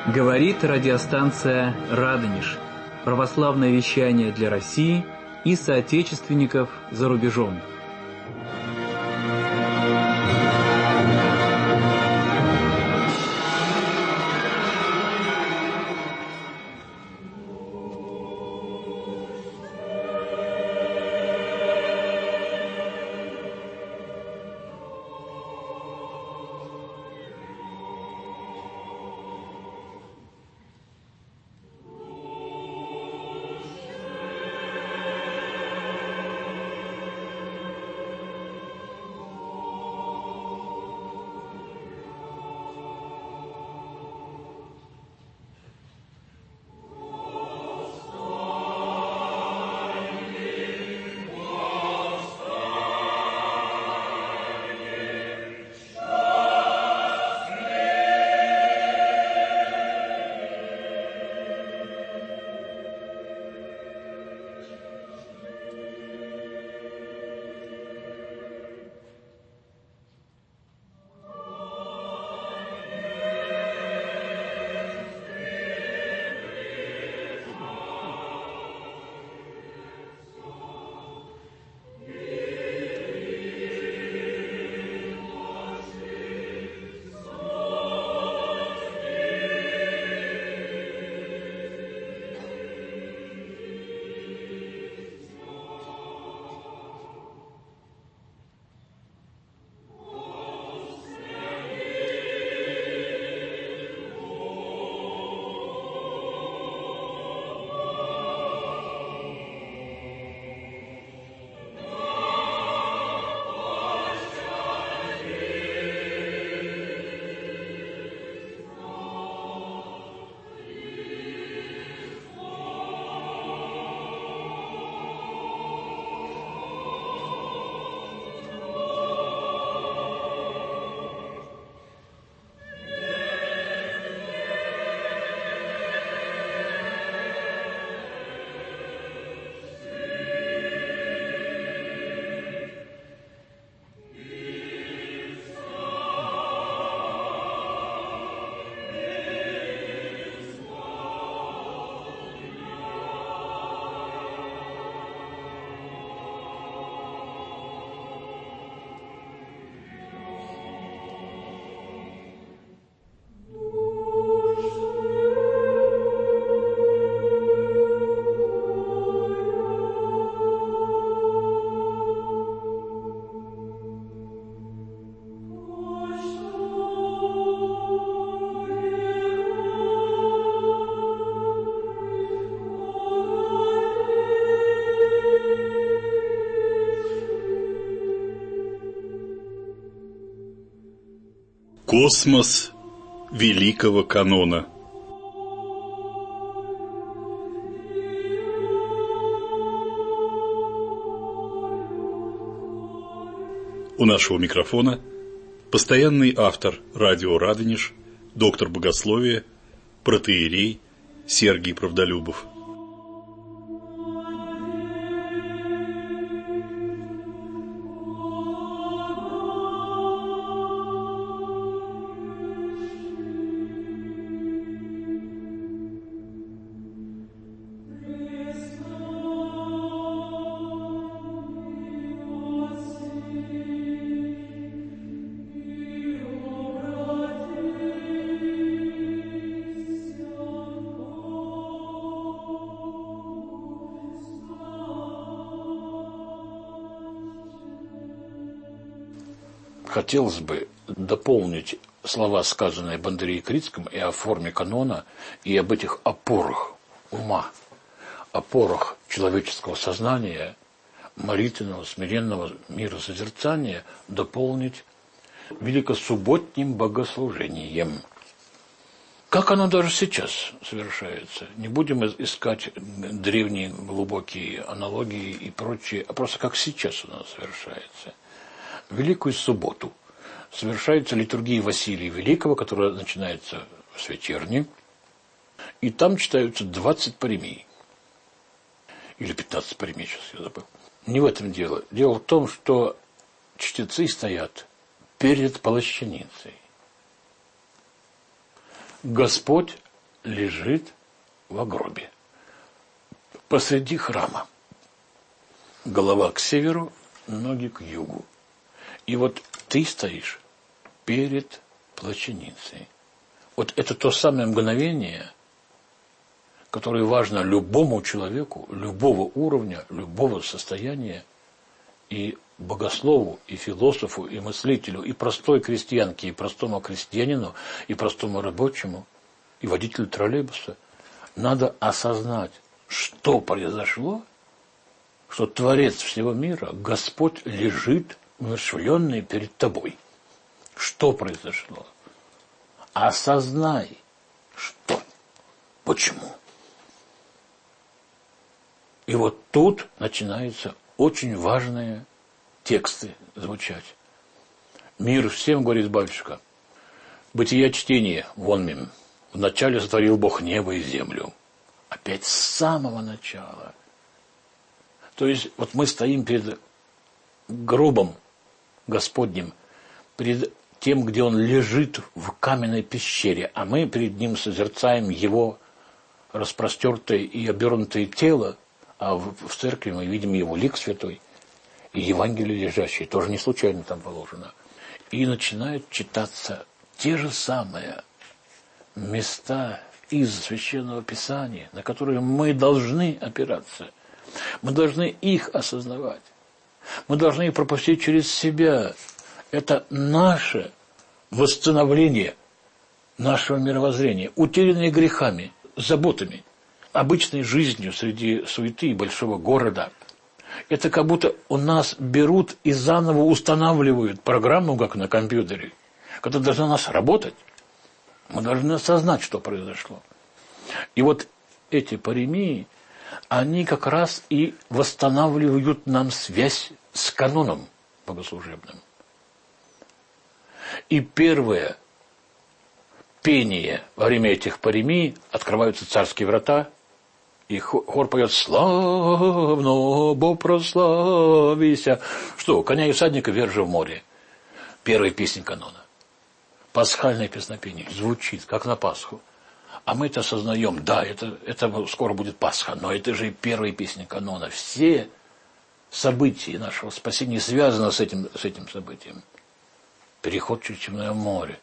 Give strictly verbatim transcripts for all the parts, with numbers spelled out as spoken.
Говорит радиостанция «Радонеж». Православное вещание для России и соотечественников за рубежом. Космос великого канона. У нашего микрофона постоянный автор радио «Радонеж», доктор богословия, протоиерей Сергий Правдолюбов. Хотелось бы дополнить слова, сказанные об Андрее Крицком, и о форме канона, и об этих опорах ума, опорах человеческого сознания, молитвенного, смиренного миросозерцания, дополнить великосубботним богослужением. Как оно даже сейчас совершается. Не будем искать древние глубокие аналогии и прочее, а просто как сейчас у нас совершается. Великую субботу совершается литургия Василия Великого, которая начинается с вечерни, и там читаются двадцать паремий. Или пятнадцать паремий, сейчас я забыл. Не в этом дело. Дело в том, что чтецы стоят перед плащаницей. Господь лежит в гробе посреди храма. Голова к северу, ноги к югу. И вот ты стоишь перед плащаницей. Вот это то самое мгновение, которое важно любому человеку, любого уровня, любого состояния, и богослову, и философу, и мыслителю, и простой крестьянке, и простому крестьянину, и простому рабочему, и водителю троллейбуса. Надо осознать, что произошло, что Творец всего мира, Господь, лежит умерщвленный перед тобой. Что произошло? Осознай, что, почему. И вот тут начинаются очень важные тексты звучать. Мир всем, говорит батюшка. Бытие чтение, вон мим. Вначале сотворил Бог небо и землю. Опять с самого начала. То есть, вот мы стоим перед гробом Господним, перед тем, где он лежит в каменной пещере, а мы перед ним созерцаем его распростертое и обернутое тело, а в, в церкви мы видим его лик святой и Евангелие лежащее, тоже не случайно там положено. И начинают читаться те же самые места из Священного Писания, на которые мы должны опираться. Мы должны их осознавать. Мы должны их пропустить через себя. Это наше восстановление нашего мировоззрения, утерянное грехами, заботами, обычной жизнью среди суеты и большого города. Это как будто у нас берут и заново устанавливают программу, как на компьютере, которая должна у нас работать. Мы должны осознать, что произошло. И вот эти паремии, они как раз и восстанавливают нам связь с каноном богослужебным. И первое пение во время этих паремий, открываются царские врата, и хор поет «Славно, Бог прославися». Что? «Коня и всадника вержи в море». Первая песня канона. Пасхальное песнопение звучит, как на Пасху. А мы это осознаем, да, это, это скоро будет Пасха, но это же и первая песня канона. Все события нашего спасения связаны с этим, с этим событием. Переход через Черное море.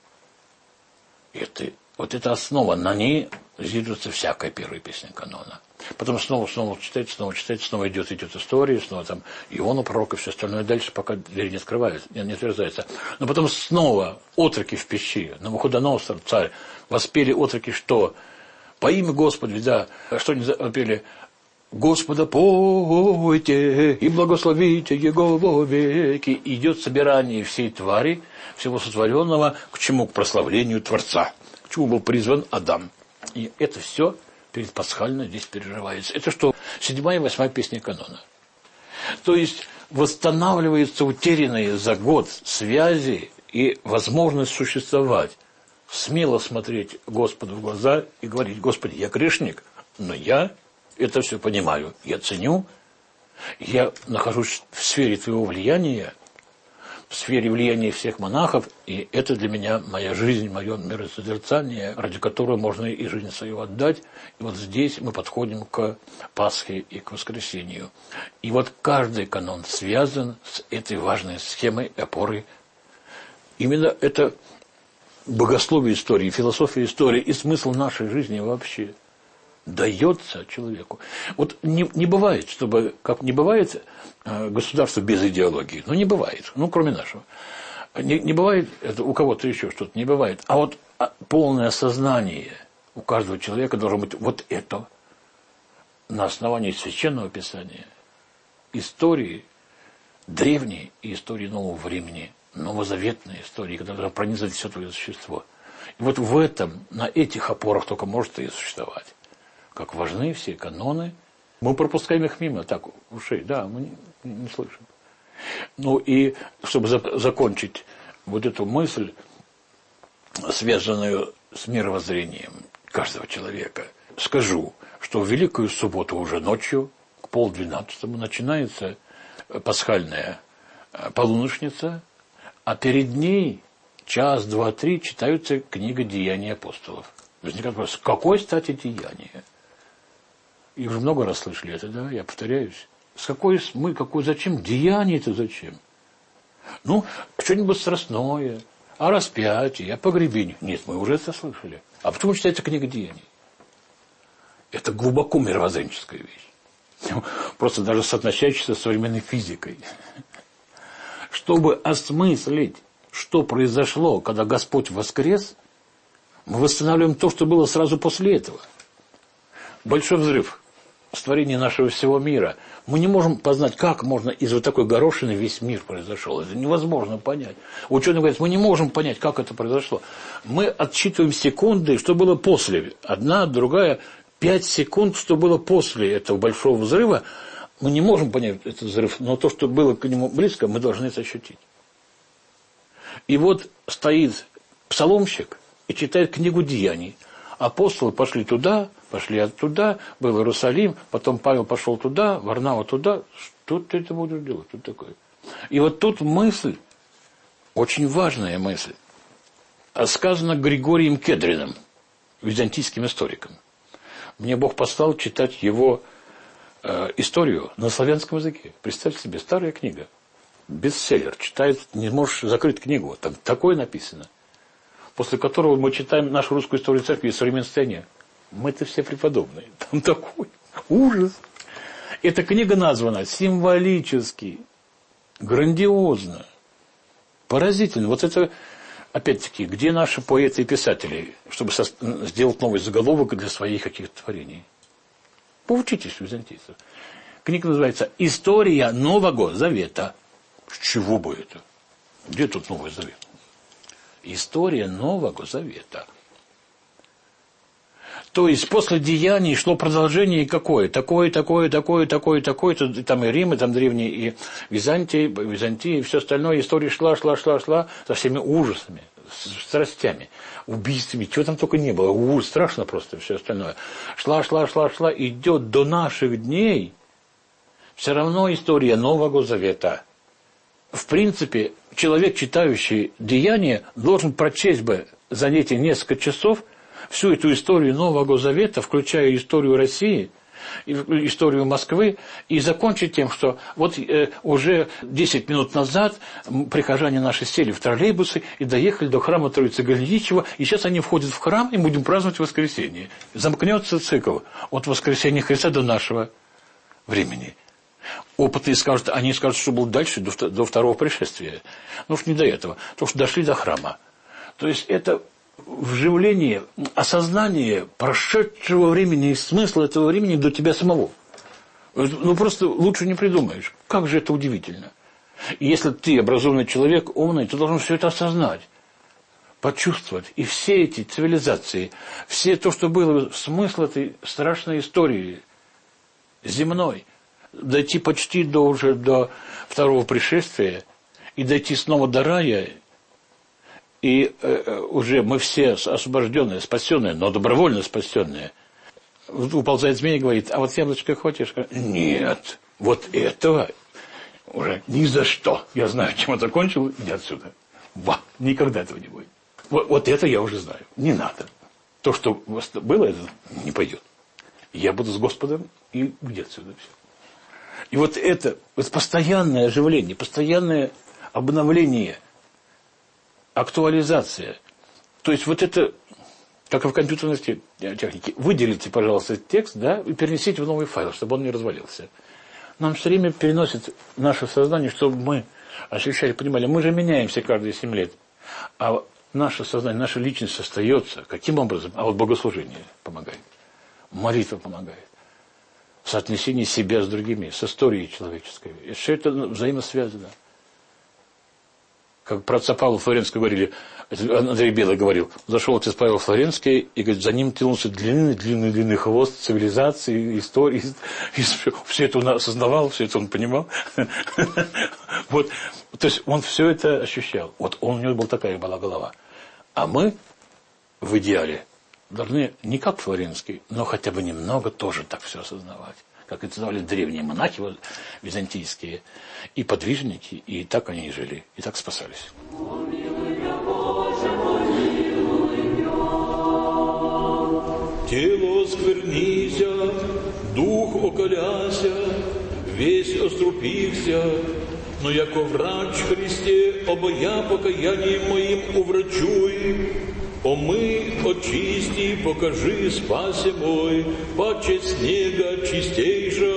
Это, вот это основа, на ней зиждется всякая первая песня канона. Потом снова, снова читать, снова читать, снова идет, идет история, снова там Иона пророк и все остальное дальше, пока дверь не открывается, не, не отверзается. Но потом снова отроки в пещере. Навуходоносор, царь, воспели отроки что? По имя Господа, да, что они запели? Господа пойте и благословите Его вовеки. Идет собирание всей твари, всего сотворенного, к чему? К прославлению Творца, к чему был призван Адам. И это все перед пасхально здесь переживается. Это что? Седьмая и восьмая песня канона. То есть восстанавливаются утерянные за год связи и возможность существовать. Смело смотреть Господу в глаза и говорить: Господи, я грешник, но я это все понимаю, я ценю, я нахожусь в сфере Твоего влияния, в сфере влияния всех монахов, и это для меня моя жизнь, мое миросозерцание, ради которого можно и жизнь свою отдать. И вот здесь мы подходим к Пасхе и к воскресению. И вот каждый канон связан с этой важной схемой, опорой. Именно это богословие истории, философия истории и смысл нашей жизни вообще дается человеку. Вот не, не бывает, чтобы, как не бывает э, государство без идеологии. Ну, не бывает. Ну, кроме нашего. Не, не бывает, это у кого-то еще что-то не бывает. А вот а, полное осознание у каждого человека должно быть вот это. На основании Священного Писания, истории древней и истории нового времени, новозаветной истории, которая пронизывает все твое существо. И вот в этом, на этих опорах только может и существовать. Как важны все каноны. Мы пропускаем их мимо, так, ушей, да, мы не, не слышим. Ну и, чтобы за, закончить вот эту мысль, связанную с мировоззрением каждого человека, скажу, что в Великую Субботу уже ночью, к полдвенадцатому, начинается пасхальная полуношница, а перед ней час, два, три читаются книга «Деяний апостолов». Возникает вопрос, с какой стати деяние? И уже много раз слышали это, да, я повторяюсь. С какой, мы, какой, зачем? Деяние-то зачем? Ну, что-нибудь страстное, о распятии, о погребении. Нет, мы уже это слышали. А почему читается книга деяний? Это глубоко мировоззренческая вещь. Просто даже соотносящаяся с современной физикой. Чтобы осмыслить, что произошло, когда Господь воскрес, мы восстанавливаем то, что было сразу после этого. Большой взрыв, створение нашего всего мира. Мы не можем познать, как можно из вот такой горошины весь мир произошел. Это невозможно понять. Ученые говорят, мы не можем понять, как это произошло. Мы отсчитываем секунды, что было после. Одна, другая, пять секунд, что было после этого большого взрыва. Мы не можем понять этот взрыв, но то, что было к нему близко, мы должны это ощутить. И вот стоит псаломщик и читает книгу Деяний. Апостолы пошли туда, пошли оттуда, был Иерусалим, потом Павел пошел туда, Варнава туда. Что ты это будешь делать? Что такое? И вот тут мысль, очень важная мысль, сказана Григорием Кедриным, византийским историком. Мне Бог послал читать его э, историю на славянском языке. Представьте себе, старая книга, бестселлер, читает, не можешь закрыть книгу, там такое написано. После которого мы читаем нашу русскую историю церкви и современное состояние. Мы-то все преподобные. Там такой ужас. Эта книга названа символически, грандиозно, поразительно. Вот это, опять-таки, где наши поэты и писатели, чтобы со- сделать новый заголовок для своих каких-то творений? Поучитесь у византийцев. Книга называется «История Нового Завета». С чего бы это? Где тут Новый Завет? История Нового Завета. То есть после деяний шло продолжение какое? Такое, такое, такое, такое, такое. Там и Рим, и там древние, и Византия, Византия, и все остальное. История шла, шла, шла, шла со всеми ужасами, страстями, убийствами. Чего там только не было. Ужас, страшно просто все остальное. Шла, шла, шла, шла. Идет до наших дней. Все равно история Нового Завета. В принципе, человек, читающий Деяния, должен прочесть бы за эти несколько часов всю эту историю Нового Завета, включая историю России, историю Москвы, и закончить тем, что вот э, уже десять минут назад прихожане наши сели в троллейбусы и доехали до храма Троицы Голеничева, и сейчас они входят в храм, и будем праздновать воскресенье. Замкнется цикл от воскресения Христа до нашего времени. Опытные скажут, они скажут, что было дальше, до, до второго пришествия. Ну уж не до этого, потому что дошли до храма. То есть это вживление, осознание прошедшего времени и смысла этого времени до тебя самого. Ну просто лучше не придумаешь. Как же это удивительно. И если ты образованный человек, умный, ты должен все это осознать, почувствовать. И все эти цивилизации, все то, что было, смысл этой страшной истории земной, дойти почти до, уже до второго пришествия и дойти снова до рая, и э, уже мы все освобожденные, спасенные, но добровольно спасенные. Уползает змея и говорит, а вот яблочко хочешь? Нет, вот этого уже ни за что. Я знаю, чем это кончил, иди отсюда. Ва, никогда этого не будет. Вот, вот это я уже знаю, не надо. То, что было, это не пойдет. Я буду с Господом, и иди отсюда все. И вот это вот постоянное оживление, постоянное обновление, актуализация. То есть вот это, как и в компьютерной технике, выделите, пожалуйста, текст, да, и перенесите в новый файл, чтобы он не развалился. Нам все время переносит наше сознание, чтобы мы ощущали, понимали, мы же меняемся каждые семь лет. А наше сознание, наша личность остается. Каким образом? А вот богослужение помогает. Молитва помогает. Соотнесение себя с другими, с историей человеческой. И все это взаимосвязано. Как про отца Павла Флоренского говорили, Андрей Белый говорил, зашел отец Павел Флоренский, и говорит, за ним тянулся длинный-длинный-длинный хвост цивилизации, истории. И все, все это он осознавал, все это он понимал. Вот, то есть он все это ощущал. Вот он, у него была такая была голова. А мы в идеале должны не как Флоренский, но хотя бы немного тоже так все осознавать. Как это называли древние монахи византийские, и подвижники, и так они и жили, и так спасались. Тело сквернися, дух околяся, весь острупихся, но яко врач Христе, обоя покаянием моим уврачуй. Омый, очисти, покажи, спасе мой, паче снега чистейша.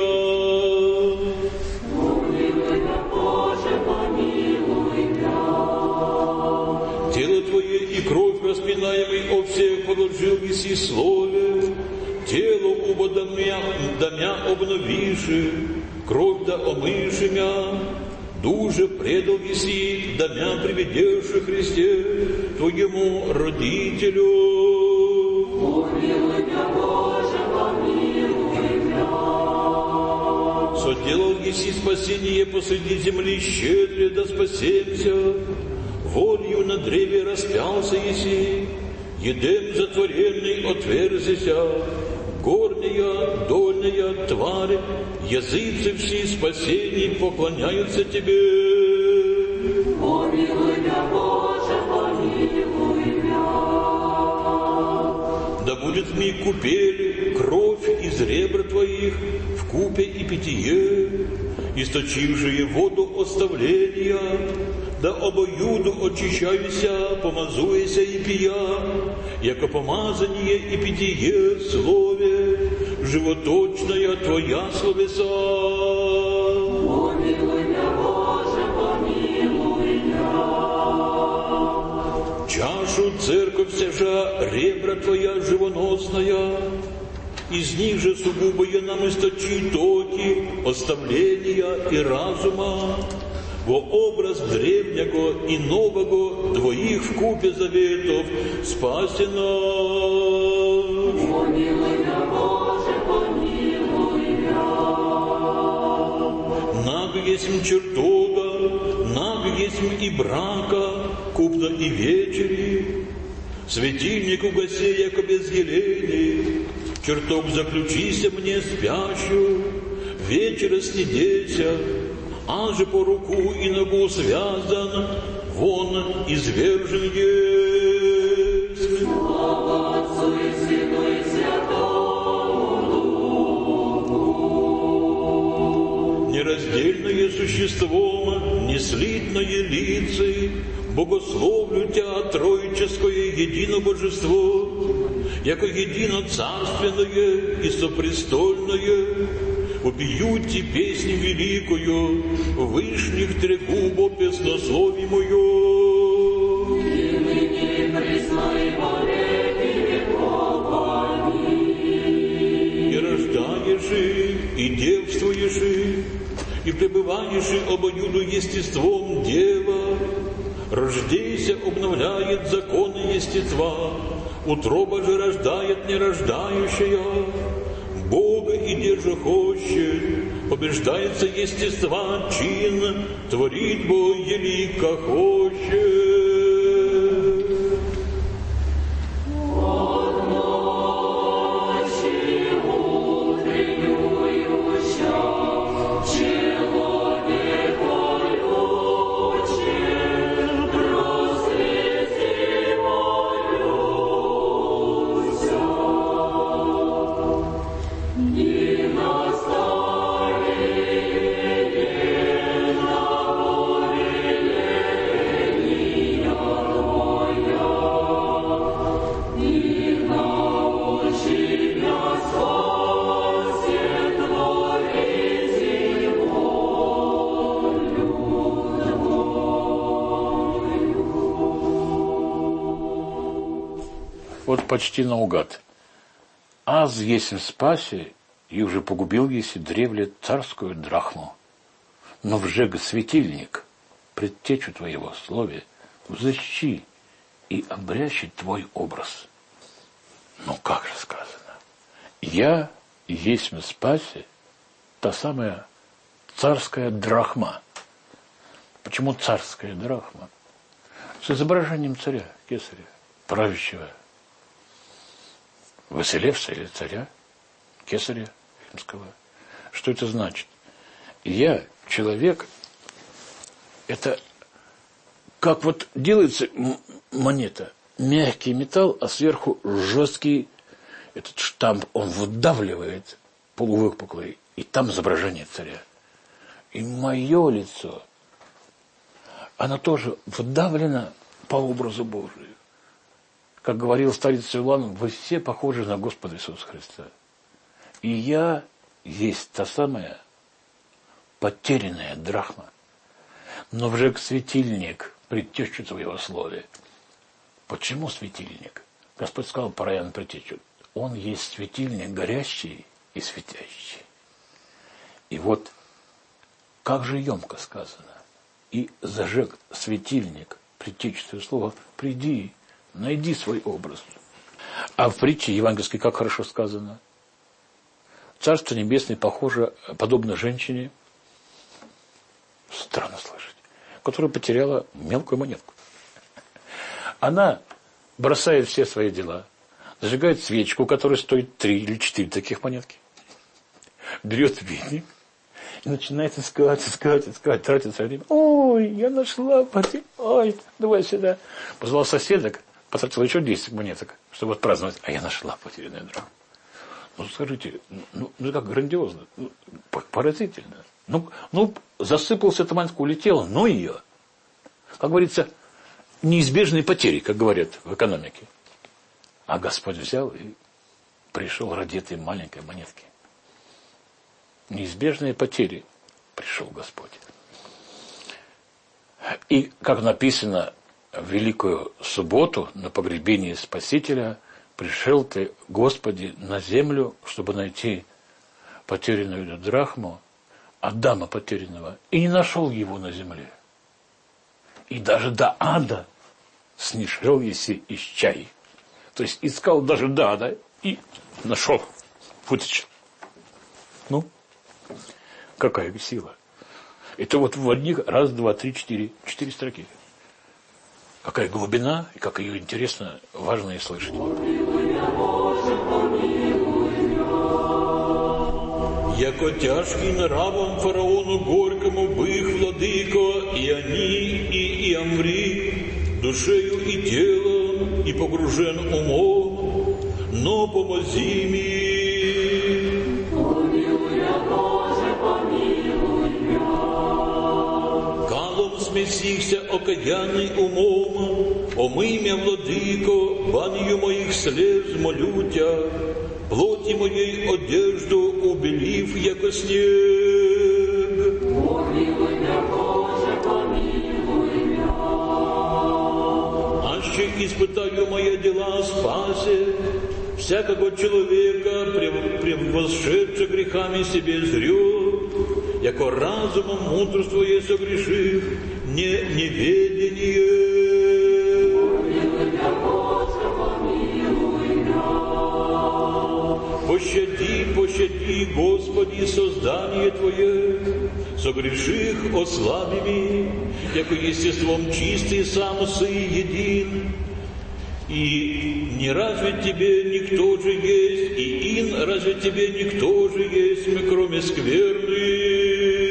Помилуй меня, Боже, помилуй меня. Тело Твое и кровь распинаемый о всех положил еси слове, тело убо до мя, до мя обновиши, кровь да омыши мя. Дуже предал еси, да мя приведешь Христе, Твоему родителю. Помилуй меня, Боже, помилуй меня. Соделал еси спасение посреди земли щедре, да спасемся. Волью на древе распялся еси, едем затворенный отверзися. Горняя, дольная тварь, языцы все спасений поклоняются Тебе. Помилуй меня, Боже, помилуй меня. Да будет в миг купели кровь из ребр Твоих в купе и питье, источившие воду оставления, да обоюду очищаюся, помазуйся и пия, яко помазание и питье слове, животочная Твоя словеса. Помилуй меня, Боже, помилуй меня. Чашу церковь сяжа, ребра Твоя живоносная, из них же сугубое нам источи токи, оставления и разума, во образ древнего и нового двоих вкупе заветов спаси нас. Помилуй меня, Боже, помилуй меня. Наг есмь чертога, наг есмь и брака, купна и вечери, светильник угасе, яко без елени, чертог заключися мне спящую, вечера снидеся, а же по руку и ногу связан, вон извержен есть. Слава Отцу и Сыну и Святому Духу. Нераздельное существом, неслитное лицей, богословлю Тя, троическое едино божество, яко едино царственное и сопрестольное, убьюте песню великую, вышних трегубо песнословимую. И ныне и присно и во веки веков. Аминь. И рождаешь, и девствуешь, и пребываешь обоюду естеством дева, рождейся обновляет законы естества, утроба же рождает нерождающая. Бога и держа хочет, побеждается естества чин, творит Бог елика хочет. От ночи утреннююща, человек учит, просвети молюся. И наставление на повеление Твоя, и научи меня спасе творить волю Твою. Вот почти наугад. Аз есмь спаси, и уже погубил еси древле царскую драхму. Но вжег светильник, предтечу Твоего слове, взыщи и обрящет Твой образ. Ну как же сказано? Я есмь спаси, та самая царская драхма. Почему царская драхма? С изображением царя, кесаря, правящего. Василевса или царя, кесаря римского. Что это значит? Я, человек, это как вот делается монета, мягкий металл, а сверху жесткий этот штамп, он выдавливает полувыпуклый, и там изображение царя. И мое лицо, оно тоже выдавлено по образу Божию. Как говорил старец Иоанн, вы все похожи на Господа Иисуса Христа. И я есть та самая потерянная драхма, но вжег светильник предтечу твоего слова. Почему светильник? Господь сказал про Иоанна Предтечу, он есть светильник горящий и светящий. И вот как же емко сказано. И зажег светильник предтечу твоего слова, приди, найди свой образ. А в притче евангельской как хорошо сказано. Царство Небесное похоже, подобно женщине, странно слышать, которая потеряла мелкую монетку. Она бросает все свои дела, зажигает свечку, которая стоит три или четыре таких монетки, берет веник и начинает искать, искать, искать, тратит свое время. Ой, я нашла, потерь... ой, давай сюда. Позвал соседок, потратил еще десять монеток, чтобы отпраздновать. А я нашла потерянную драхму. Ну, скажите, ну, ну как грандиозно, ну, поразительно. Ну, ну, засыпался эта монетка, улетела, но ее. Как говорится, неизбежные потери, как говорят в экономике. А Господь взял и пришел ради этой маленькой монетки. Неизбежные потери пришел Господь. И, как написано в Великую Субботу на погребении Спасителя, пришел ты, Господи, на землю, чтобы найти потерянную драхму, Адама потерянного, и не нашел его на земле. И даже до ада снишел еси исчай. То есть искал даже до ада и нашел, вытащил. Ну, какая сила. Это вот в одних раз, два, три, четыре, четыре строки. Какая глубина, и как ее интересно, важно и слышать. Яко тяжкий нравом фараону горькому бых владыко, и они, и Иамри, душею и телом, и погружен умом, но помози ми. Помилуй меня, Боже, помилуй меня. Калом смесихся окаянный умом, омый мя, владыко, банью моих слез молю тя, плоти моей одежду убелив, яко снег. Помилуй меня, Боже, помилуй меня. Аще испытаю мои дела спасе, всякого человека, превосшедше грехами себе зрет, яко разумом мудрство я согрешив, не неведение. Помилуй меня, Боже, помилуй меня. Пощади, пощади, Господи, создание Твое, согреших ослабими, яко естеством чистый сам сы един. И не разве Тебе никто же есть, и ин разве Тебе никто же есть, кроме скверны?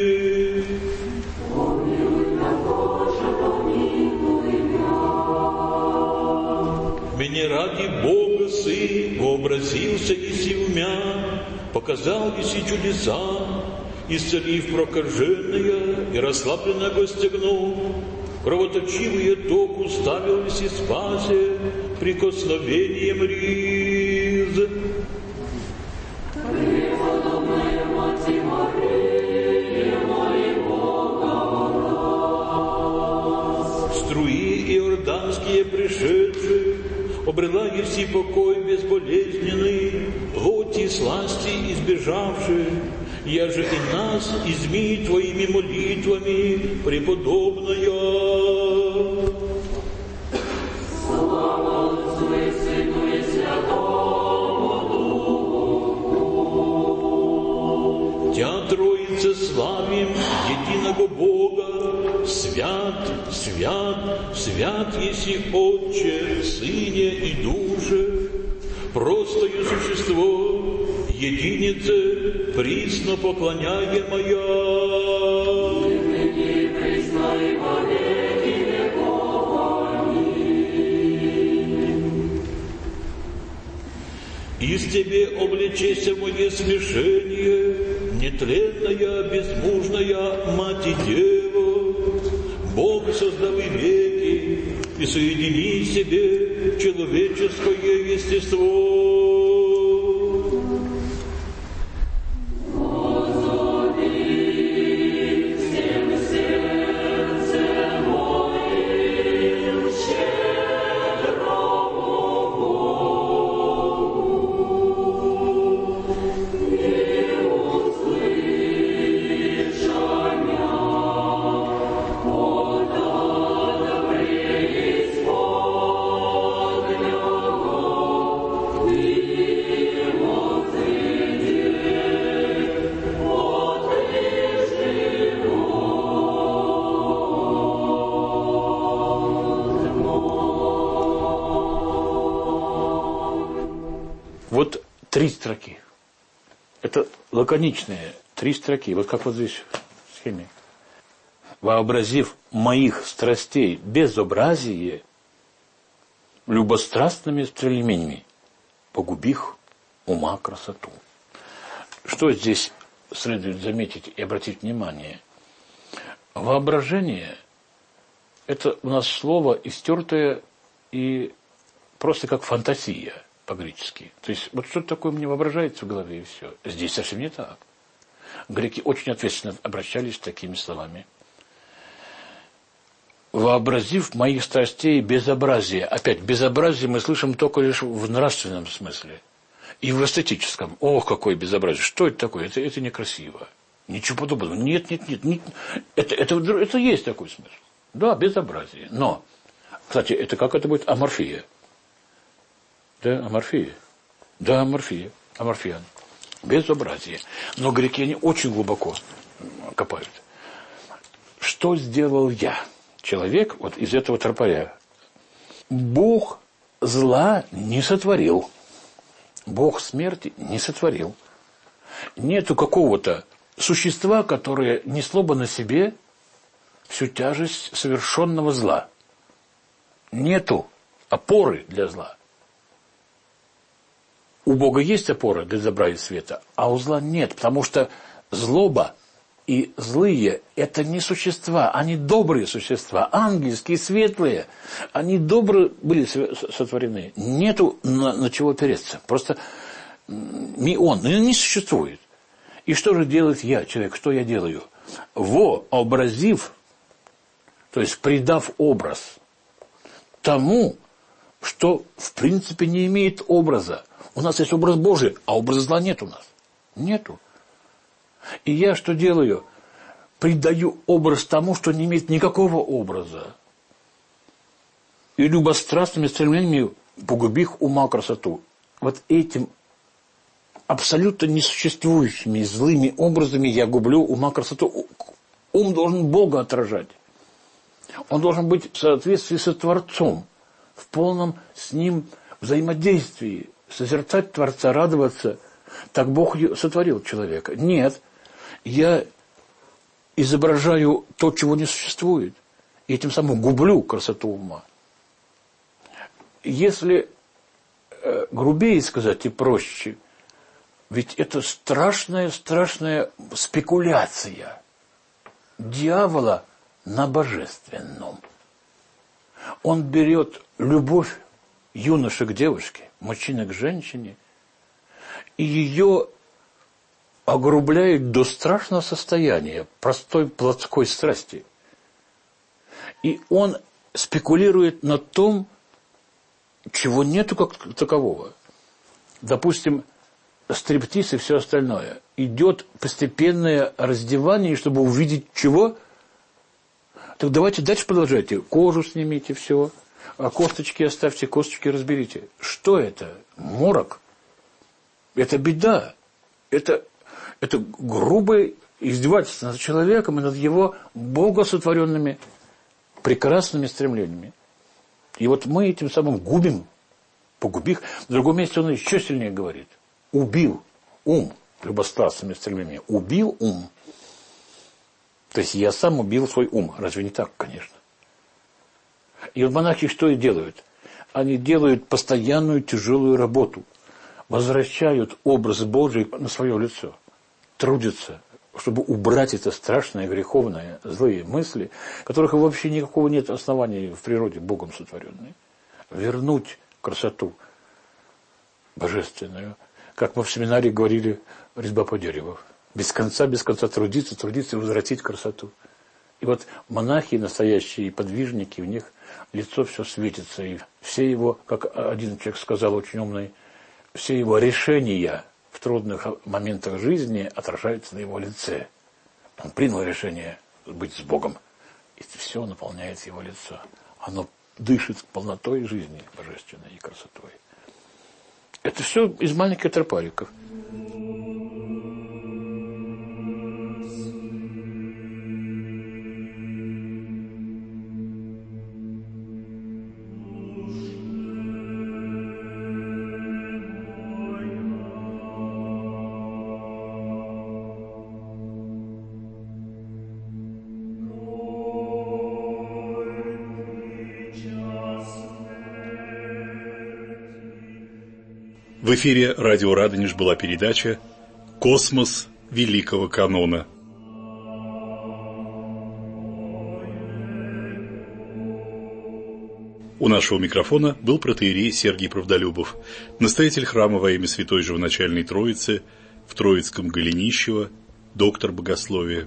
Помилуй меня, Боже, помилуй меня. Мне ради Бога Сын вообразился еси в мя, показал еси чудеса, исцелив прокаженное и расслабленного стегно, кровоточивые ток уставил еси спасе прикосновением риз. Преподобная Мать Мария, моли Бога нас. Струи иорданские пришедшие, обрела еси покой безболезненный, плоти сласти избежавшие, я же и нас изми Твоими молитвами, преподобная. Слава Отцу и Сыну и Святому Духу. Тя, Троице, славим единого Бога, свят, свят, свят еси Отче, Сыне и Душе, простое существо, единице, присно поклоняемая. Ныне присно и во веки веков. Аминь. Из тебе облечеся мое смешение, нетленная, безмужная мать и дева, Бог создавый веки, и соедини себе человеческое естество. Вот три строки. Это лаконичные три строки. Вот как вот здесь в схеме. Вообразив моих страстей безобразие, любострастными стремлениями, погубих ума красоту. Что здесь следует заметить и обратить внимание? Воображение – это у нас слово истертое и просто как фантазия по-гречески. То есть вот что-то такое мне воображается в голове и все. Здесь совсем не так. Греки очень ответственно обращались с такими словами. Вообразив моих страстей безобразие. Опять, безобразие мы слышим только лишь в нравственном смысле. И в эстетическом. Ох, какое безобразие. Что это такое? Это, это некрасиво. Ничего подобного. Нет, нет, нет. нет. Это, это, это есть такой смысл. Да, безобразие. Но, кстати, это как это будет? Аморфия. Да, аморфия. Да, аморфия. Аморфия. Безобразие. Но греки, они очень глубоко копают. Что сделал я? Человек, вот из этого тропаря. Бог зла не сотворил. Бог смерти не сотворил. Нету какого-то существа, которое несло бы на себе всю тяжесть совершенного зла. Нету опоры для зла. У Бога есть опора для добра и света, а у зла нет, потому что злоба и злые – это не существа, они добрые существа, ангельские, светлые. Они добрые были сотворены. Нету на, на чего опереться. Просто мион, не существует. И что же делает я, человек, что я делаю? Вообразив, то есть придав образ тому, что в принципе не имеет образа. У нас есть образ Божий, а образа зла нет у нас. Нету. И я что делаю? Придаю образ тому, что не имеет никакого образа. И любострастными стремлениями погубих ума красоту. Вот этим абсолютно несуществующими злыми образами я гублю ума красоту. Ум должен Бога отражать. Он должен быть в соответствии со Творцом, в полном с Ним взаимодействии, созерцать Творца, радоваться. Так Бог сотворил человека. Нет, я изображаю то, чего не существует, и этим самым гублю красоту ума. Если э, грубее сказать и проще, ведь это страшная, страшная спекуляция дьявола на божественном. Он берет любовь юноши к девушке, мужчины к женщине, и ее огрубляет до страшного состояния простой плотской страсти. И он спекулирует на том, чего нету как такового. Допустим, стриптиз и все остальное. Идет постепенное раздевание, чтобы увидеть чего? Так давайте дальше продолжайте. Кожу снимите, все. А косточки оставьте, косточки разберите. Что это? Морок. Это беда. Это, это грубое издевательство над человеком и над его богосотворенными прекрасными стремлениями. И вот мы этим самым губим, погубив. В другом месте он еще сильнее говорит. Убил ум любострастными стремлениями. Убил ум. То есть я сам убил свой ум. Разве не так, конечно? И вот монахи что и делают? Они делают постоянную тяжелую работу. возвращают образ Божий на свое лицо, трудятся, чтобы убрать это страшное, греховное, злые мысли, которых вообще никакого нет основания в природе Богом сотворенной. Вернуть красоту божественную, как мы в семинаре говорили, резьба по дереву. Без конца, без конца трудиться, трудиться и возвратить красоту. И вот монахи, настоящие подвижники, у них лицо все светится. И все его, как один человек сказал, очень умный, все его решения в трудных моментах жизни отражаются на его лице. Он принял решение быть с Богом. И все наполняет его лицо. Оно дышит полнотой жизни божественной и красотой. Это все из маленьких тропариков. В эфире радио Радонеж была передача «Космос Великого Канона». У нашего микрофона был протоиерей Сергий Правдолюбов, настоятель храма во имя Святой Живоначальной Троицы в Троицком Голенищево, доктор богословия.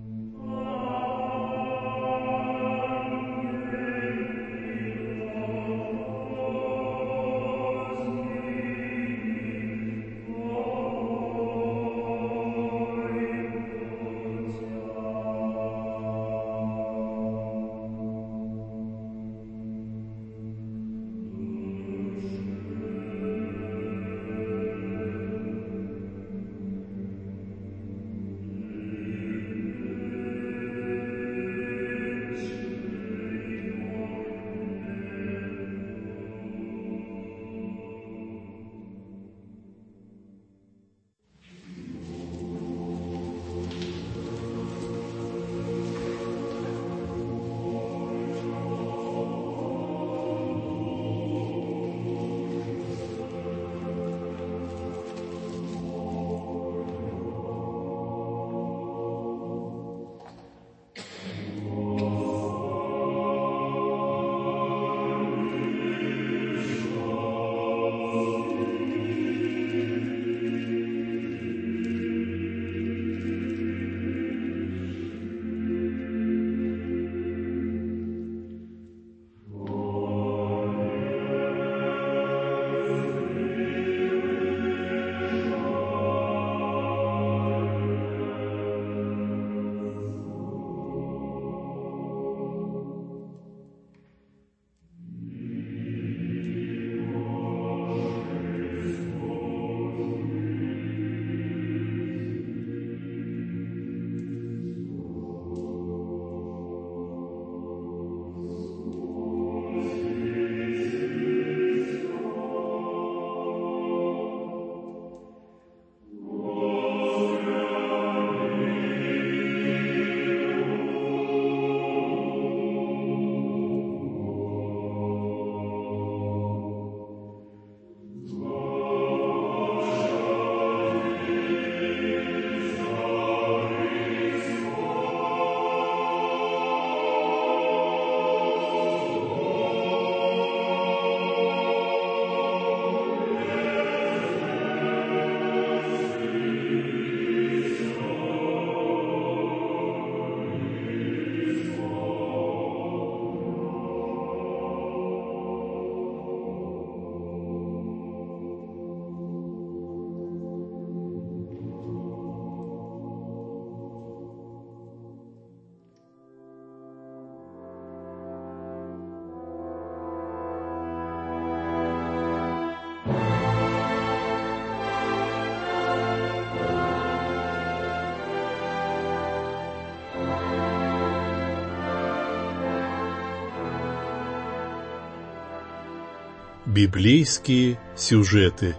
Библейские сюжеты.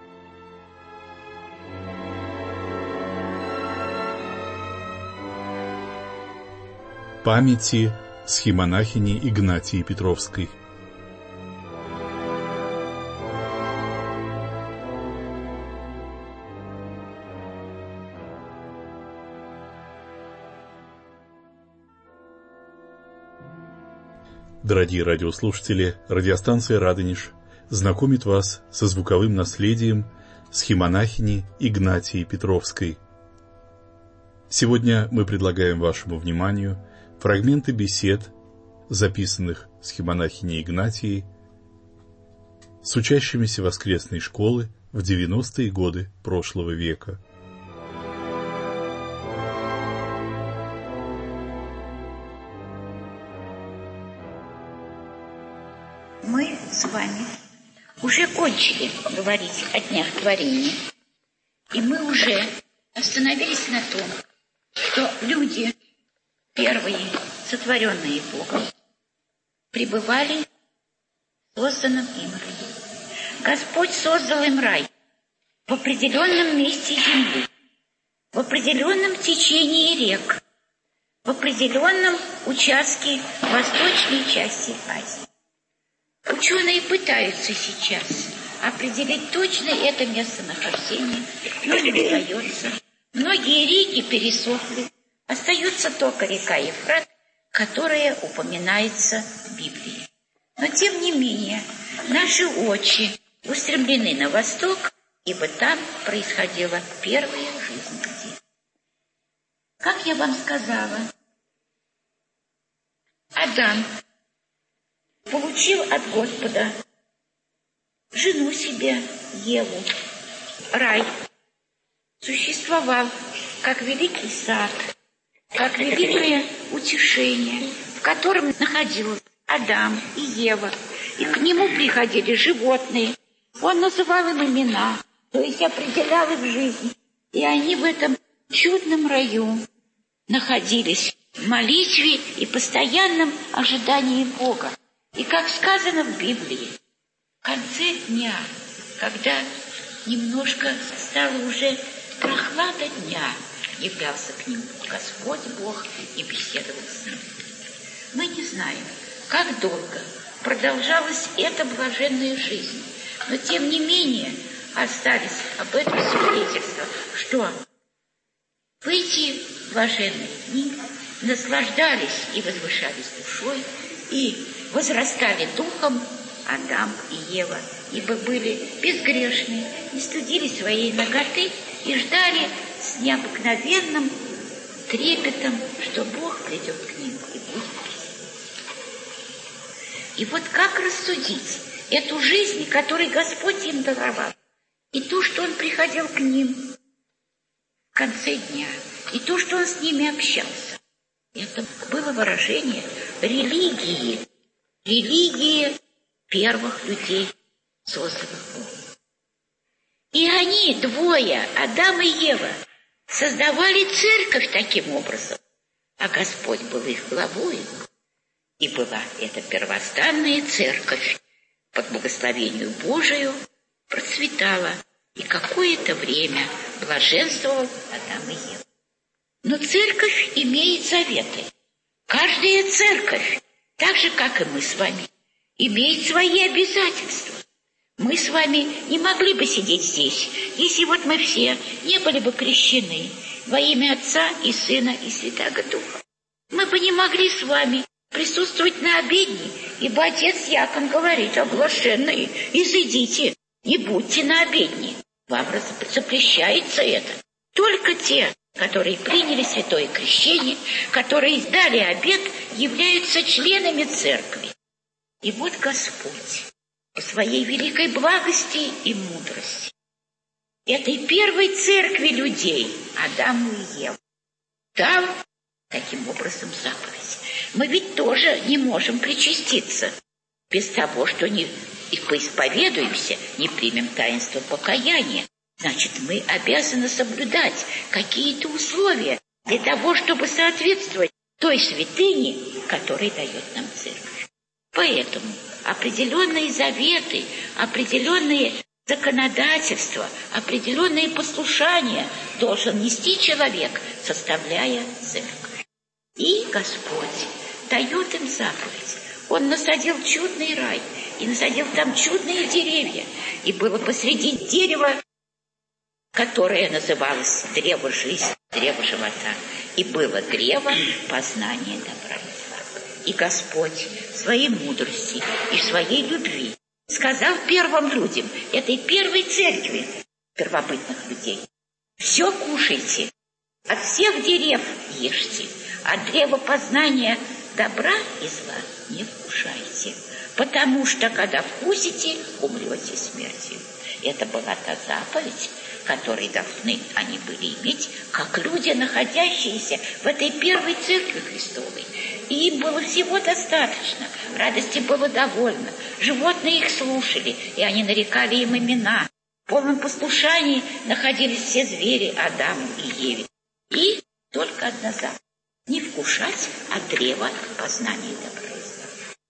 Памяти схимонахини Игнатии Петровской. Дорогие радиослушатели, радиостанция «Радонеж» знакомит вас со звуковым наследием схимонахини Игнатии Петровской. Сегодня мы предлагаем вашему вниманию фрагменты бесед, записанных схимонахиней Игнатией с учащимися воскресной школы в девяностые годы прошлого века. Мы с вами уже кончили говорить о днях творения, и мы уже остановились на том, что люди, первые, сотворенные Богом, пребывали в созданном им раю. Господь создал им рай в определенном месте земли, в определенном течении рек, в определенном участке восточной части Азии. Ученые пытаются сейчас определить точно это местонахождение, но не удается. Многие реки пересохли, остается только река Ефрат, которая упоминается в Библии. Но тем не менее, наши очи устремлены на восток, ибо там происходила первая жизнь людей. Как я вам сказала, Адам получил от Господа жену себе, Еву. Рай существовал как великий сад, как великое утешение, в котором находился Адам и Ева. И к нему приходили животные. Он называл им имена, то есть определял их жизнь. И они в этом чудном раю находились в молитве и постоянном ожидании Бога. И как сказано в Библии, в конце дня, когда немножко стало уже прохлада дня, являлся к ним Господь Бог и беседовал с ним. Мы не знаем, как долго продолжалась эта блаженная жизнь, но тем не менее остались об этом свидетельства, что в эти блаженные дни наслаждались и возвышались душой, и возрастали духом Адам и Ева, ибо были безгрешны, не стыдили своей наготы и ждали с необыкновенным трепетом, что Бог придет к ним и будет присутствовать. И вот как рассудить эту жизнь, которую Господь им даровал, и то, что Он приходил к ним в конце дня, и то, что Он с ними общался. Это было выражение религии, религии первых людей, созданных Богом. И они, двое, Адам и Ева, создавали церковь таким образом, а Господь был их главой. И была эта первозданная церковь под благословению Божию процветала, и какое-то время блаженствовал Адам и Ева. Но церковь имеет заветы. Каждая церковь, так же, как и мы с вами, имеет свои обязательства. Мы с вами не могли бы сидеть здесь, если вот мы все не были бы крещены во имя Отца и Сына и Святаго Духа. Мы бы не могли с вами присутствовать на обедне, ибо отец Якон говорит: оглашенные, изыдите, не будьте на обедне. Вам запрещается это. Только те, которые приняли святое крещение, которые дали обет, являются членами церкви. И вот Господь по своей великой благости и мудрости этой первой церкви людей, Адаму и Еву, дал таким образом заповедь. Мы ведь тоже не можем причаститься без того, что не и поисповедуемся, не примем таинство покаяния. Значит, мы обязаны соблюдать какие-то условия для того, чтобы соответствовать той святыне, которую дает нам церковь. Поэтому определенные заветы, определенные законодательства, определенные послушания должен нести человек, составляя церковь. И Господь дает им заповедь. Он насадил чудный рай и насадил там чудные деревья. И было посреди дерева, которое называлось древо жизни, древо живота. И было древо познания добра и зла. И Господь в своей мудрости и в своей любви сказал первым людям, этой первой церкви первобытных людей: все кушайте, от всех дерев ешьте, от древа познания добра и зла не вкушайте, потому что, когда вкусите, умрете смертью. Это была та заповедь, которой должны они были иметь, как люди, находящиеся в этой первой церкви Христовой. И им было всего достаточно, радости было довольно. Животные их слушали, и они нарекали им имена. В полном послушании находились все звери Адаму и Еве. И только одна заповедь: не вкушать от древа познания добра и зла.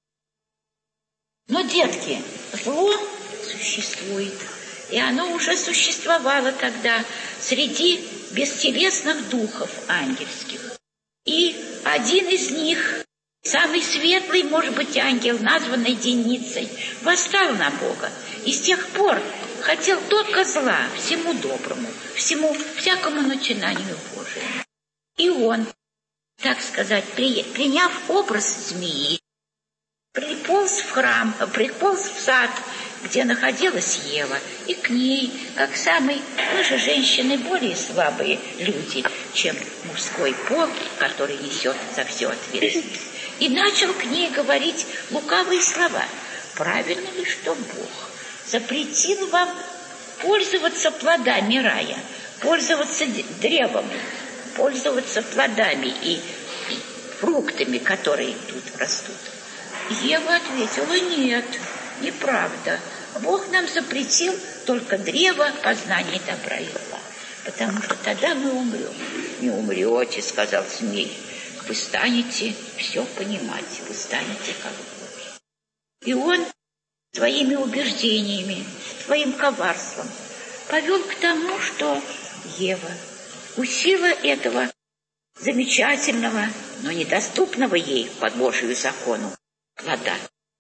Но, детки, зло существует. И оно уже существовало тогда среди бестелесных духов ангельских. И один из них, самый светлый, может быть, ангел, названный Деницей, восстал на Бога. И с тех пор хотел только зла всему доброму, всему, всякому начинанию Божьему. И он, так сказать, при, приняв образ змеи, приполз в храм, приполз в сад, где находилась Ева, и к ней, как самый, мы же женщины более слабые люди, чем мужской пол, который несет за все ответственность, и начал к ней говорить лукавые слова. Правильно ли, что Бог запретил вам пользоваться плодами рая, пользоваться древами, пользоваться плодами и, и фруктами, которые тут растут? Ева ответила: нет, неправда. Бог нам запретил только древо познания добра и зла, потому что тогда мы умрем. Не умрете, сказал змей, вы станете все понимать, вы станете как Бог. И он своими убеждениями, своим коварством повел к тому, что Ева вкусила этого замечательного, но недоступного ей по Божию закону плода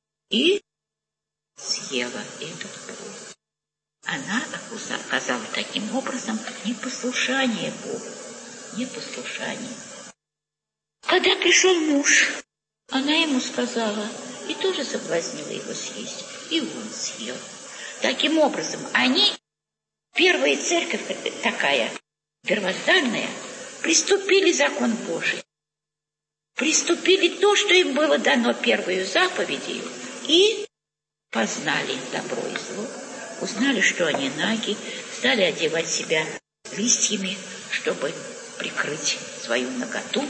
и съела этот плод. Она оказала таким образом непослушание Богу, непослушание. Когда пришел муж, она ему сказала, и тоже соблазнила его съесть, и он съел. Таким образом, они, первая церковь такая, первозданная, приступили закон Божий, приступили то, что им было дано первою заповедью, и познали добро и зло, узнали, что они наги, стали одевать себя листьями, чтобы прикрыть свою наготу,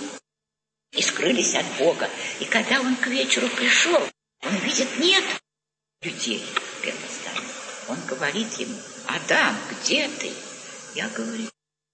и скрылись от Бога. И когда он к вечеру пришел, он видит, нет людей первозданных. Он говорит ему: Адам, где ты? Я говорю: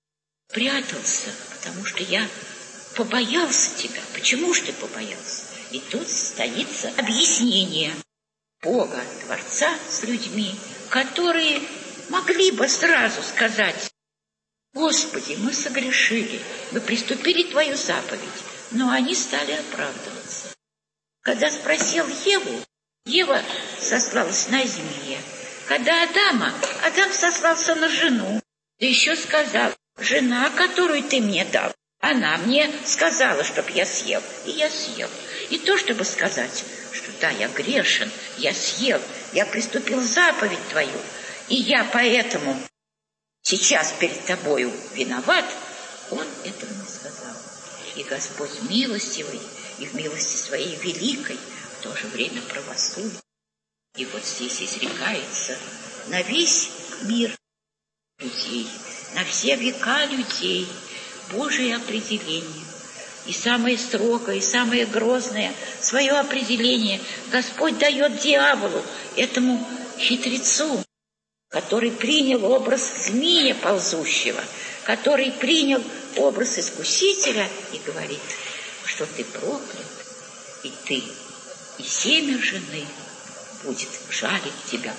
прятался, потому что я побоялся тебя. Почему же ты побоялся? И тут состоится объяснение Бога, Творца, с людьми, которые могли бы сразу сказать: Господи, мы согрешили, мы приступили Твою заповедь. Но они стали оправдываться. Когда спросил Еву, Ева сослалась на змея. Когда Адама, Адам сослался на жену. Да еще сказал: жена, которую ты мне дал, она мне сказала, чтоб я съел. И я съел. И то, чтобы сказать, что да, я грешен, я съел, я приступил заповедь твою, и я поэтому сейчас перед тобою виноват, он этого не сказал. И Господь милостивый, и в милости своей великой, в то же время правосудный. И вот здесь изрекается на весь мир людей, на все века людей Божие определение. И самое строгое, и самое грозное свое определение Господь дает дьяволу, этому хитрецу, который принял образ змея ползущего, который принял образ искусителя и говорит, что ты проклят, и ты, и семя жены будет жалить тебя.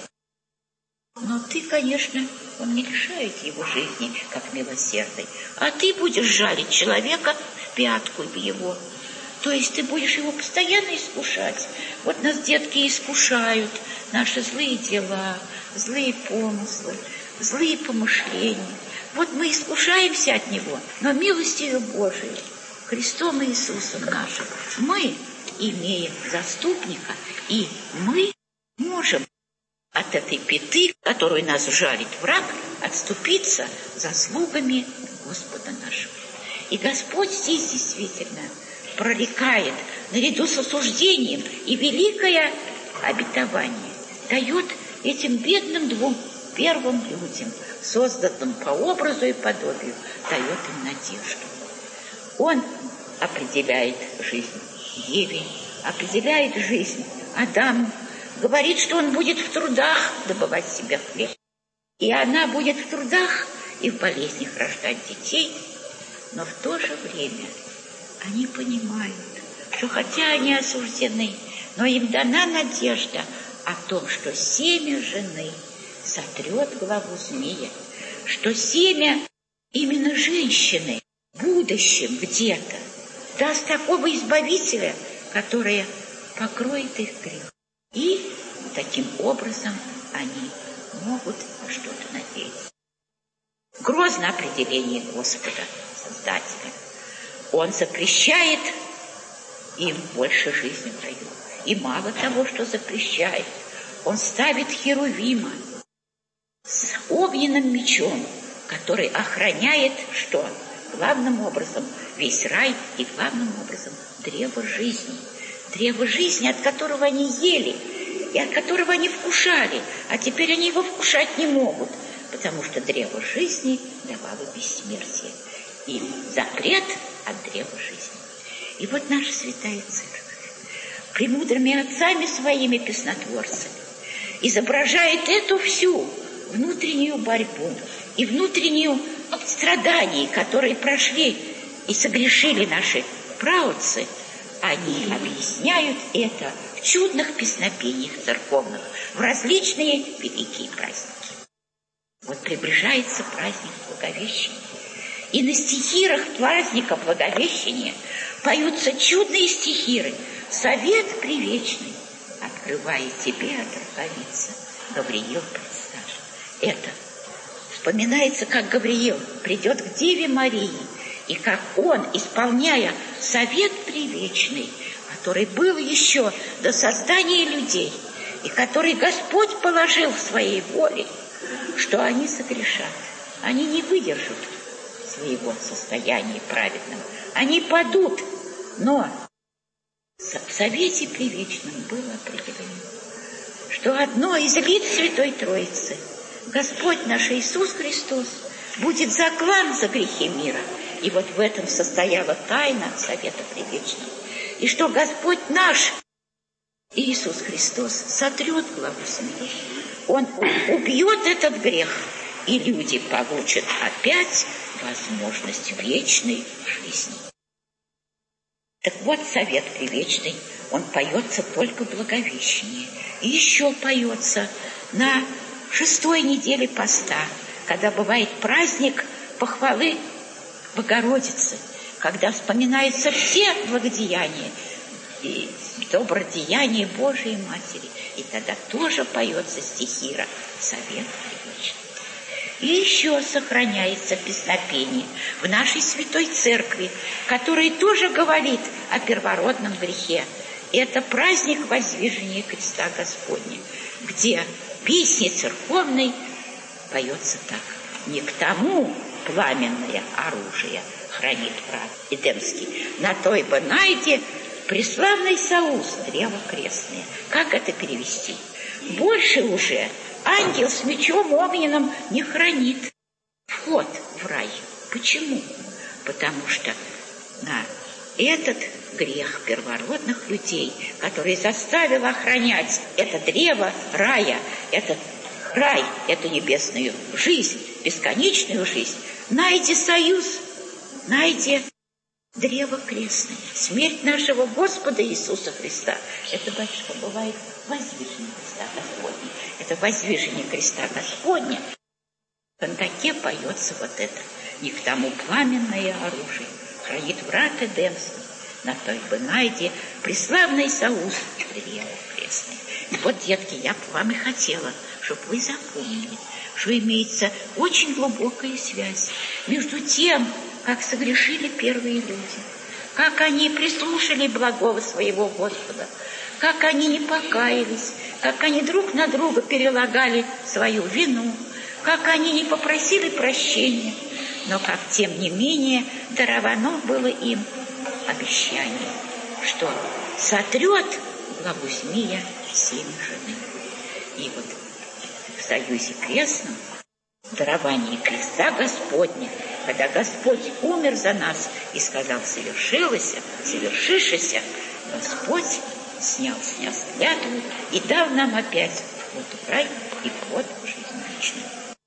Но ты, конечно, он не лишает его жизни, как милосердный, а ты будешь жалить человека в пятку его. То есть ты будешь его постоянно искушать. Вот нас детки искушают, наши злые дела, злые помыслы, злые помышления. Вот мы искушаемся от него, но милостью Божией, Христом Иисусом нашим, мы имеем заступника, и мы можем от этой пяты, которую нас жалит враг, отступиться заслугами Господа нашего. И Господь здесь действительно прорекает наряду с осуждением и великое обетование, дает этим бедным двум первым людям, созданным по образу и подобию, дает им надежду. Он определяет жизнь Еве, определяет жизнь Адаму, говорит, что он будет в трудах добывать себе хлеб. И она будет в трудах и в болезнях рождать детей. Но в то же время они понимают, что хотя они осуждены, но им дана надежда о том, что семя жены сотрет главу змея, что семя именно женщины в будущем где-то даст такого избавителя, который покроет их грех. И таким образом они могут на что-то надеяться. Грозное определение Господа, Создателя. Он запрещает им больше жизни в раю. И мало того, что запрещает, он ставит херувима с огненным мечом, который охраняет что? Главным образом весь рай и главным образом древо жизни. Древо жизни, от которого они ели и от которого они вкушали, а теперь они его вкушать не могут, потому что древо жизни давало бессмертие. И запрет от древа жизни. И вот наша святая церковь, премудрыми отцами своими песнотворцами, изображает эту всю внутреннюю борьбу и внутреннюю страдания, которые прошли и согрешили наши праотцы. Они объясняют это в чудных песнопениях церковных, в различные великие праздники. Вот приближается праздник Благовещения. И на стихирах праздника Благовещения поются чудные стихиры. Совет привечный, открывая тебе от рукавицы, Гавриил представь. Это вспоминается, как Гавриил придет к Деве Марии, и как он, исполняя совет привечный, который был еще до создания людей, и который Господь положил в своей воле, что они согрешат, они не выдержат своего состояния праведного, они падут. Но в совете привечном было определено, что одно из лиц Святой Троицы, Господь наш Иисус Христос, будет заклан за грехи мира. И вот в этом состояла тайна совета привечного. И что Господь наш Иисус Христос сотрет главу змеи. Он убьет этот грех, и люди получат опять возможность вечной жизни. Так вот, совет привечный, он поется только в Благовещении. И еще поется на шестой неделе поста, когда бывает праздник похвалы Богородицы, когда вспоминаются все благодеяния и добродеяния Божией Матери. И тогда тоже поется стихира «Совет привечный». И еще сохраняется песнопение в нашей Святой Церкви, которая тоже говорит о первородном грехе. Это праздник воздвижения креста Господня, где песни церковной поется так: «Не к тому пламенное оружие хранит враг Эдемский, на той бы найде преславный соус древо крестное». Как это перевести? Больше уже ангел с мечом огненным не хранит вход в рай. Почему? Потому что на этот грех первородных людей, который заставил охранять это древо рая, этот рай, эту небесную жизнь, бесконечную жизнь, найди союз, найди древо крестное. Смерть нашего Господа Иисуса Христа. Это, батюшка, бывает воздвижение креста Господня. Это воздвижение креста Господня. В кондаке поется вот это: «Не к тому пламенное оружие хранит враг Эдемский, на той бы найде преславный соус древо крестное». И вот, детки, я бы вам и хотела, чтобы вы запомнили, что имеется очень глубокая связь между тем, как согрешили первые люди, как они прислушали благого своего Господа, как они не покаялись, как они друг на друга перелагали свою вину, как они не попросили прощения, но как, тем не менее, даровано было им обещание, что сотрет главу змея семя жены. И вот в союзе крестном, в даровании креста Господня, когда Господь умер за нас и сказал: совершилось, совершившееся, Господь снял с нас клятву и дал нам опять вход в рай и вход в жизнь вечную.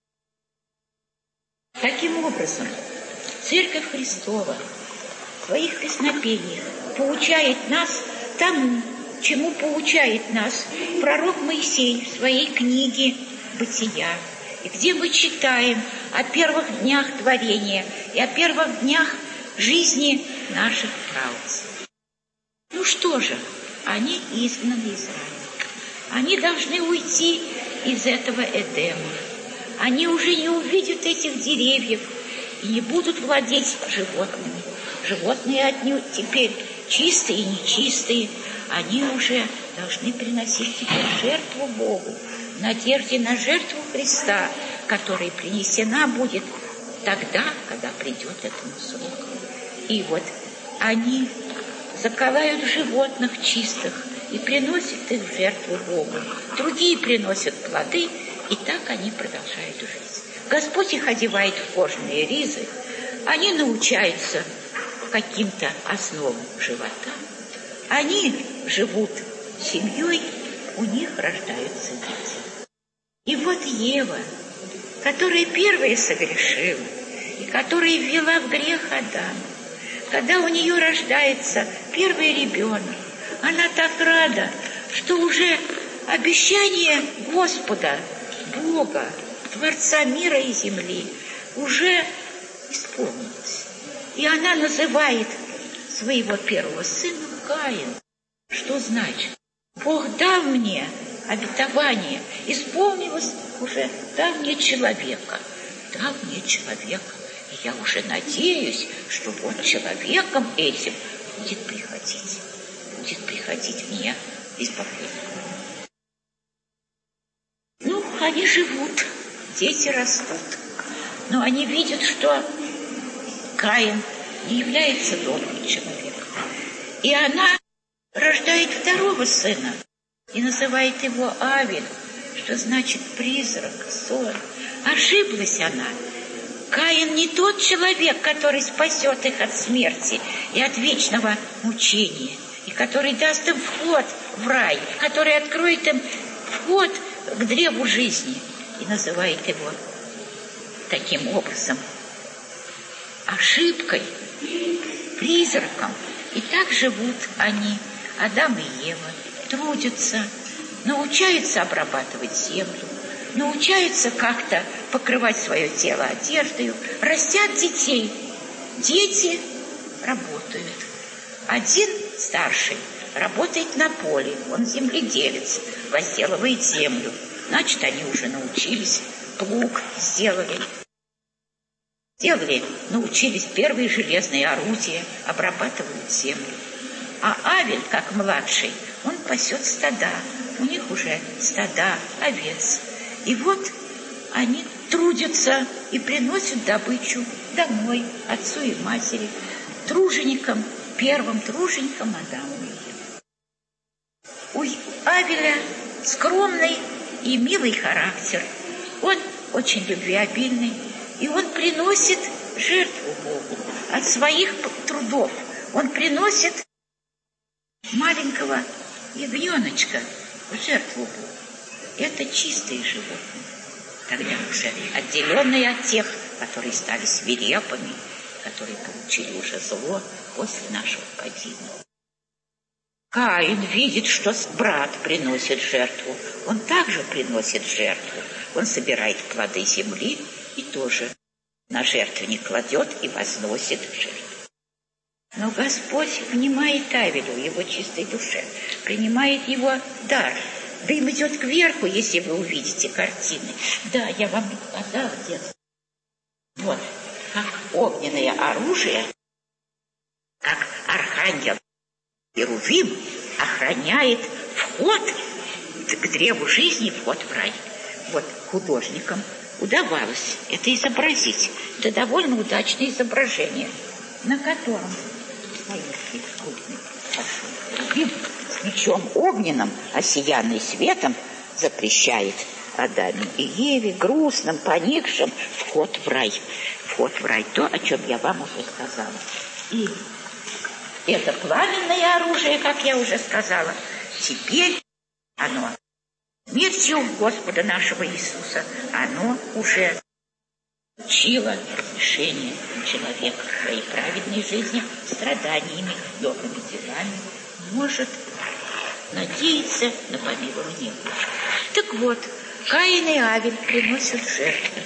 Таким образом, Церковь Христова в своих песнопениях поучает нас тому, чему поучает нас пророк Моисей в своей книге «Бытия», и где мы читаем о первых днях творения и о первых днях жизни наших праотцев. Ну что же, они изгнаны из рая. Они должны уйти из этого Эдема. Они уже не увидят этих деревьев и не будут владеть животными. Животные отнюдь теперь чистые и нечистые. Они уже должны приносить теперь жертву Богу, в надежде на жертву Христа, которая принесена будет тогда, когда придет этому срок. И вот они заколают животных чистых и приносят их в жертву Богу. Другие приносят плоды, и так они продолжают жить. Господь их одевает в кожаные ризы, они научаются каким-то основам живота, они живут семьей, у них рождаются дети. И вот Ева, которая первая согрешила, и которая ввела в грех Адама, когда у нее рождается первый ребенок, она так рада, что уже обещание Господа, Бога, Творца мира и земли, уже исполнилось. И она называет своего первого сына Каин. Что значит? Бог дал мне обетование, исполнилось уже, дал мне человека, дал мне человека. И я уже надеюсь, что вот человеком этим будет приходить, будет приходить мне избавление. Ну, они живут, дети растут, но они видят, что Каин не является добрым человеком. И она рождает второго сына и называет его Авель, что значит призрак, сон. Ошиблась она. Каин не тот человек, который спасет их от смерти и от вечного мучения, и который даст им вход в рай, который откроет им вход к древу жизни, и называет его таким образом ошибкой, призраком. И так живут они, Адам и Ева, трудятся, научаются обрабатывать землю, научаются как-то покрывать свое тело одеждой, растят детей. Дети работают. Один старший работает на поле, он земледелец, возделывает землю. Значит, они уже научились, плуг сделали. Сделали, научились первые железные орудия, обрабатывают землю. А Авель, как младший, он пасет стада. У них уже стада, овец. И вот они трудятся и приносят добычу домой отцу и матери, труженикам, первым труженикам Адаму и Еве. У Авеля скромный и милый характер. Он очень любвеобильный, и он приносит жертву Богу от своих трудов. Он приносит маленького ягненочка в жертву Богу. Это чистые животные, тогда уже отделенные от тех, которые стали свирепыми, которые получили уже зло после нашего падения. Каин видит, что брат приносит жертву. Он также приносит жертву. Он собирает плоды земли и тоже на жертвенник кладет и возносит жертву. Но Господь внимает Авелю, его чистой душе, принимает его дар. Дым идет кверху, если вы увидите картины. Да, я вам показала, детство. Вот, как огненное оружие как архангел Херувим охраняет вход к древу жизни, вход в рай. Вот художникам удавалось это изобразить. Это довольно удачное изображение, на котором стоит крупный Херувим с мечом огненным, осиянный светом, запрещает Адаме и Еве, грустным, поникшим, вход в рай. Вход в рай, то, о чем я вам уже сказала. И это пламенное оружие, как я уже сказала, теперь оно смертью Господа нашего Иисуса, оно уже учило разрешение человека в своей праведной жизни страданиями, добрыми делами, может надеяться на помилование Божие. Так вот, Каин и Авель приносят жертвы.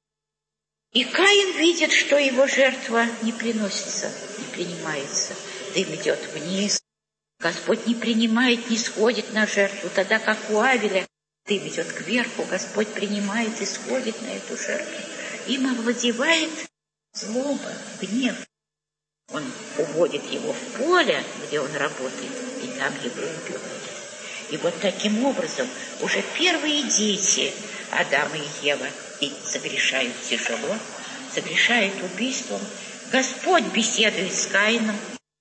И Каин видит, что его жертва не приносится, не принимается. Дым идет вниз. Господь не принимает, не сходит на жертву. Тогда как у Авеля дым идет кверху, Господь принимает и сходит на эту жертву. Им овладевает злоба, гнев. Он уводит его в поле, где он работает, и там его убивает. И вот таким образом уже первые дети Адама и Ева и согрешают тяжело, согрешают убийством. Господь беседует с Каином,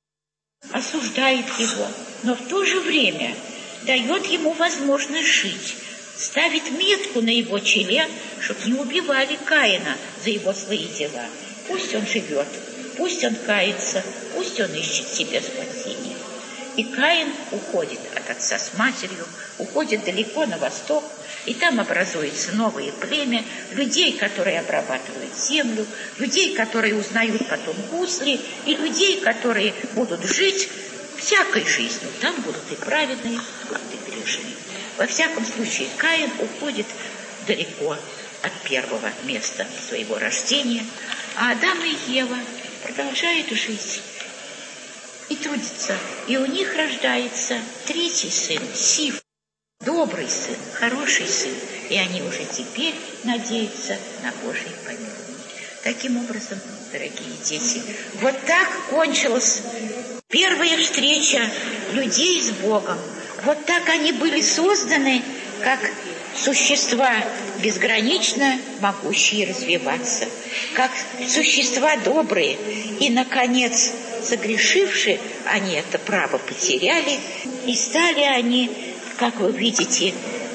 осуждает его, но в то же время дает ему возможность жить, ставит метку на его челе, чтобы не убивали Каина за его злые дела. Пусть он живет, пусть он кается, пусть он ищет себе спасение. И Каин уходит от отца с матерью, уходит далеко на восток, и там образуется новое племя людей, которые обрабатывают землю, людей, которые узнают потом гусли, и людей, которые будут жить всякой жизнью. Там будут и праведные, будут и грешные. Во всяком случае, Каин уходит далеко от первого места своего рождения, а Адам и Ева продолжают жить и трудиться. И у них рождается третий сын, Сиф, добрый сын, хороший сын. И они уже теперь надеются на Божие помилование. Таким образом, дорогие дети, вот так кончилась первая встреча людей с Богом. Вот так они были созданы, как существа безгранично могущие развиваться, как существа добрые. И, наконец, согрешившие, они это право потеряли, и стали они, как вы видите,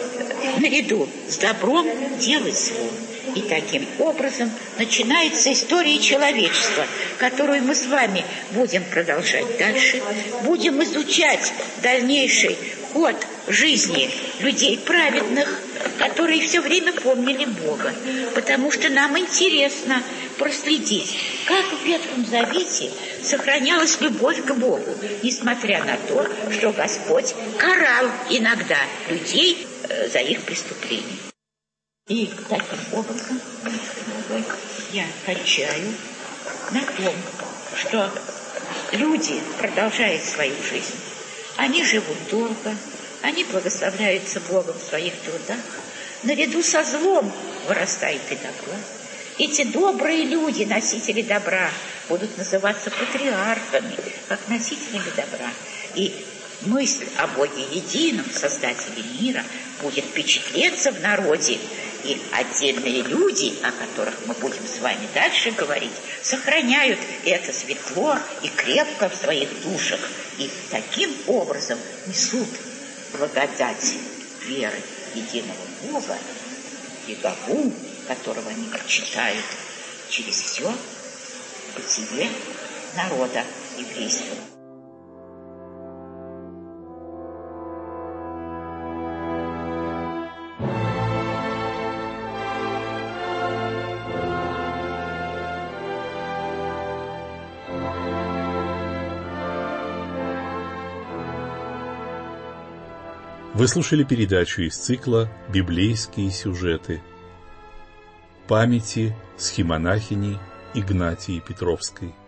наряду с добром делать зло. И таким образом начинается история человечества, которую мы с вами будем продолжать дальше, будем изучать дальнейший ход жизни людей праведных, которые все время помнили Бога, потому что нам интересно проследить, как в Ветхом Завете сохранялась любовь к Богу, несмотря на то, что Господь карал иногда людей э, за их преступления. И таким образом я кончаю на том, что люди продолжают свою жизнь. Они живут долго, они благословляются Богом в своих трудах. Наряду со злом вырастает и добро. Эти добрые люди, носители добра, будут называться патриархами, как носителями добра. И мысль о Боге едином, Создателе мира, будет впечатлеться в народе. И отдельные люди, о которых мы будем с вами дальше говорить, сохраняют это светло и крепко в своих душах. И таким образом несут благодать веры в единого Бога, Иегову, которого они почитают через все бытие народа еврейского. Вы слушали передачу из цикла «Библейские сюжеты» памяти схимонахини Игнатии Петровской.